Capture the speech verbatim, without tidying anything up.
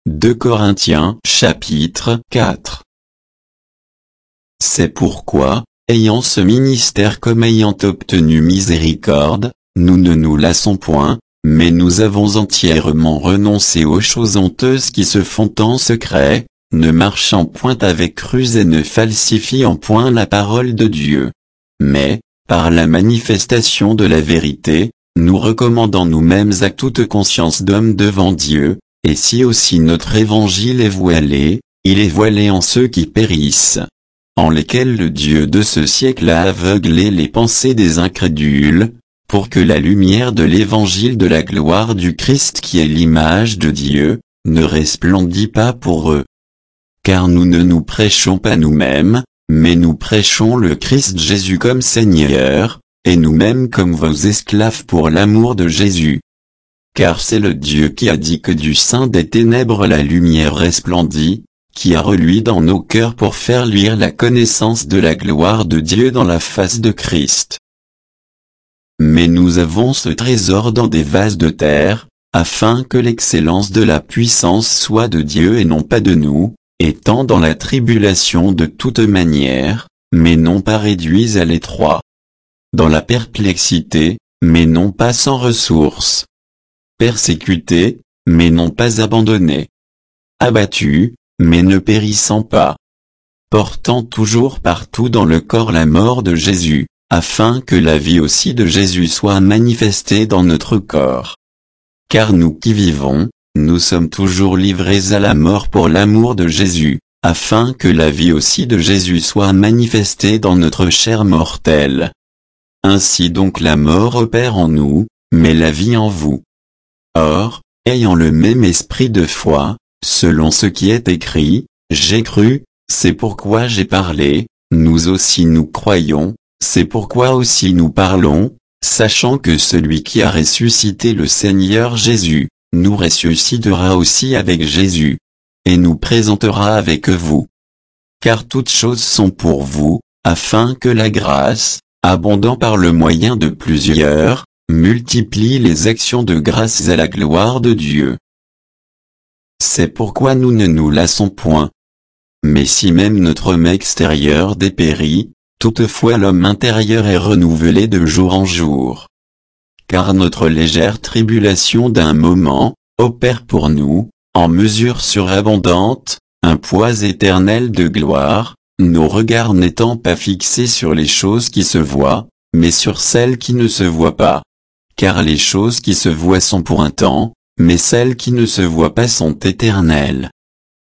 deux Corinthiens chapitre quatre. C'est pourquoi, ayant ce ministère comme ayant obtenu miséricorde, nous ne nous lassons point, mais nous avons entièrement renoncé aux choses honteuses qui se font en secret, ne marchant point avec ruse et ne falsifiant point la parole de Dieu. Mais, par la manifestation de la vérité, nous recommandons nous-mêmes à toute conscience d'homme devant Dieu, et si aussi notre évangile est voilé, il est voilé en ceux qui périssent, en lesquels le Dieu de ce siècle a aveuglé les pensées des incrédules, pour que la lumière de l'évangile de la gloire du Christ qui est l'image de Dieu, ne resplendit pas pour eux. Car nous ne nous prêchons pas nous-mêmes, mais nous prêchons le Christ Jésus comme Seigneur, et nous-mêmes comme vos esclaves pour l'amour de Jésus. Car c'est le Dieu qui a dit que du sein des ténèbres la lumière resplendit, qui a reluit dans nos cœurs pour faire luire la connaissance de la gloire de Dieu dans la face de Christ. Mais nous avons ce trésor dans des vases de terre, afin que l'excellence de la puissance soit de Dieu et non pas de nous, étant dans la tribulation de toute manière, mais non pas réduits à l'étroit. Dans la perplexité, mais non pas sans ressources. Persécutés, mais non pas abandonnés. Abattus, mais ne périssant pas. Portant toujours partout dans le corps la mort de Jésus, afin que la vie aussi de Jésus soit manifestée dans notre corps. Car nous qui vivons, nous sommes toujours livrés à la mort pour l'amour de Jésus, afin que la vie aussi de Jésus soit manifestée dans notre chair mortelle. Ainsi donc la mort opère en nous, mais la vie en vous. Or, ayant le même esprit de foi, selon ce qui est écrit, j'ai cru, c'est pourquoi j'ai parlé, nous aussi nous croyons, c'est pourquoi aussi nous parlons, sachant que celui qui a ressuscité le Seigneur Jésus, nous ressuscitera aussi avec Jésus, et nous présentera avec vous. Car toutes choses sont pour vous, afin que la grâce, abondant par le moyen de plusieurs, multiplie les actions de grâce à la gloire de Dieu. C'est pourquoi nous ne nous lassons point. Mais si même notre homme extérieur dépérit, toutefois l'homme intérieur est renouvelé de jour en jour. Car notre légère tribulation d'un moment, opère pour nous, en mesure surabondante, un poids éternel de gloire, nos regards n'étant pas fixés sur les choses qui se voient, mais sur celles qui ne se voient pas. Car les choses qui se voient sont pour un temps, mais celles qui ne se voient pas sont éternelles.